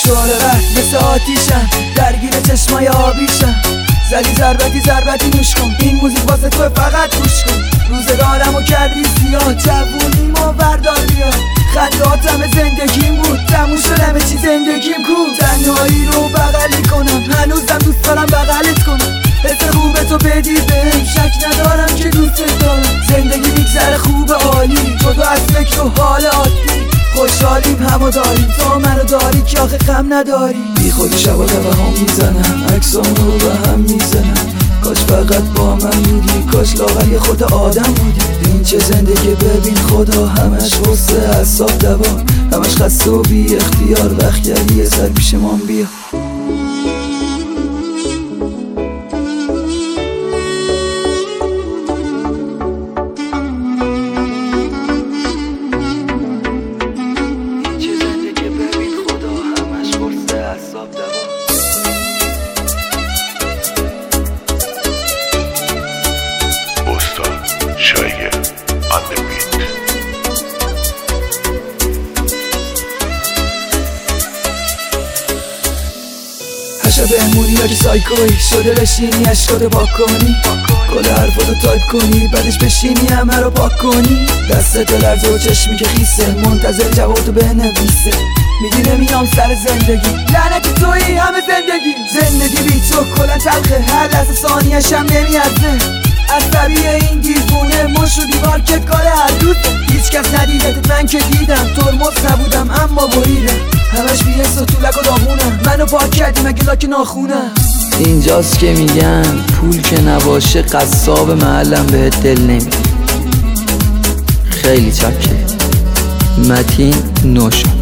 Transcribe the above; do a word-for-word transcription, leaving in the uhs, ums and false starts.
شعله ور مثل آتیشم، درگیر چشمای آبیشم. زدی ضربتی ضربتی نوش کن، این موزیک واسه تو فقط گوش کن. روزگارمو کردی سیاه، جوونیمو بردار بیا. خندهاتم زندگیم بود، تموم شد همه چی زندگیم کو. تنهایی رو بغلی کنم، هنوزم دوست دارم بغلت کنم. حس خوب تو بدی بهم، شک ندارم که دوست دارم. زندگی میگذره خوب عالی، جدا از فکر و حال عادی. خوشحالیم همو داریم، تو منو داری که آخه غم نداری. بی خودی شبا به هم میزنم، عکسام رو به هم میزنم. کاش فقط با من بودی، کاش لاغر یه خود آدم بودی. این چه زندگی ببین خدا، همش غصه اعصاب دوام، همش خسته و بی اختیار. وقتی یه سر پیش من بیا. بهمونی یا که سایکوی شده بشینی اشکاتو پاک کنی، کل حرفاتو تایپ کنی بعدش بشینی همه رو پاک کنی. دستت لرزه و چشمی که خیسه، منتظر جوابتو بنویسه. میگی نمیام سر زندگی، لعنت تویی همه زندگی. زندگی بی تو کلن تلخه، هر لحظه ثانیه‌ش هم نمیارزه. عصبی این دیوونه، مش و دیوار که کار هر روزه. هیچ کس ندیدتت من که دیدم، ترمز نبودم اما بریدم. همش بی حس و طولک و داغونم، منو پاک کردی مگه لاک ناخونم. اینجاست که میگن پول که نباشه قصاب محلم بهت دل نمیده. خیلی چکه متین نوشا.